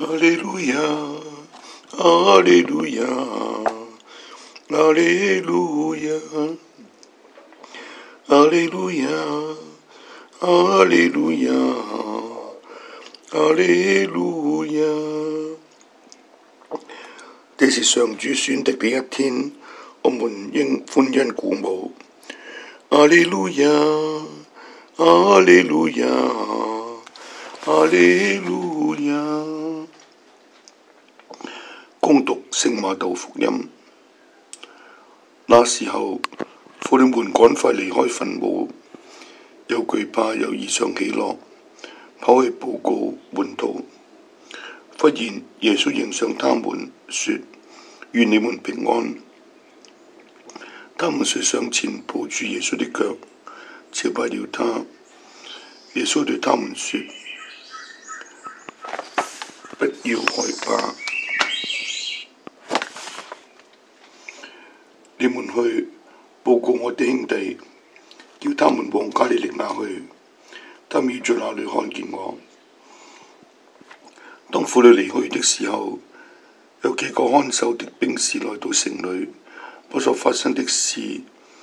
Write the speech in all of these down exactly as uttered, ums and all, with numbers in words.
利路亞，阿利路亞，阿利路亞，阿利路亞，阿利路亞，阿利路亞。這是上主選的第一天，我們應歡欣鼓舞。阿利路亞，阿利路亞，阿利路亞。恭讀聖瑪竇福音。那時候，婦女們趕快離開墳墓，又懼怕有異象喜樂，跑去報告門徒。忽然，耶穌迎上他們，說：願你們平安。他們遂上前抱住耶穌的腳，朝拜了他。耶穌對他們說：不要害怕。你們去報告我的兄弟，叫他們往加利利亞去，他們已在那裏看見我。當婦女離去的時候，有幾個看守的兵士來到城裏，把所發生的事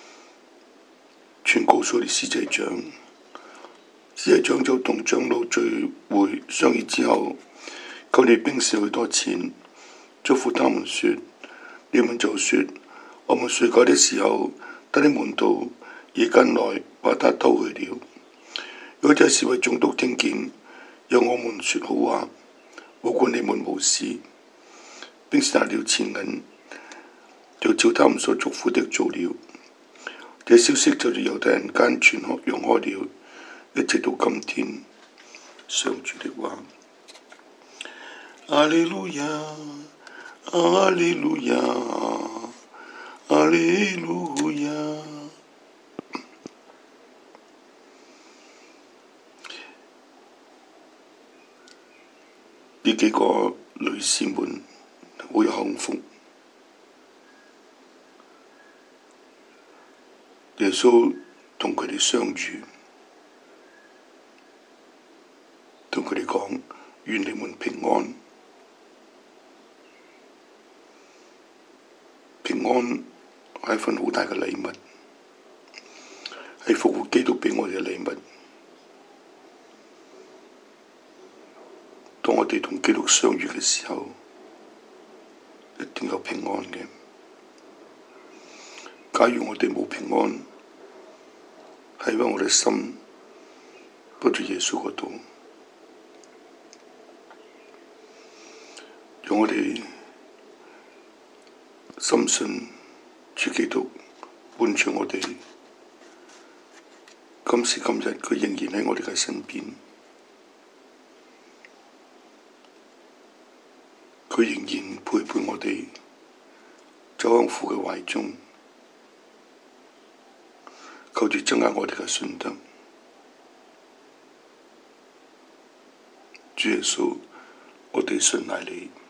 全告訴了司祭長。司祭長就同長老聚會商議之後，求你兵士許多錢，囑咐他們說：你們就說，我們睡覺的時候，他的門徒夜間來把他偷去了。如果這事為總督聽見，讓我們說好話，保管你們無事。兵士拿了錢銀，就照他們所囑咐的做了。這消息就在猶太人間傳開揚開了，一直到今天。上主的話。阿利路亞，阿利路亞，阿利路亞。呢幾個女士們好有幸福。耶穌同佢哋相遇，同佢哋講：願你們平安。平安係一份好大嘅禮物，係復活基督畀我哋嘅禮物。當我哋同基督相遇嘅時候，一定有平安嘅。假如我哋冇平安，係因為我哋心不在耶穌嗰度。讓我哋深信主基督伴住我哋，今時今日佢仍然喺我哋嘅身邊，佢仍然陪伴我哋走向父嘅懷中，求主增加我哋嘅信德。主耶穌，我哋信賴你。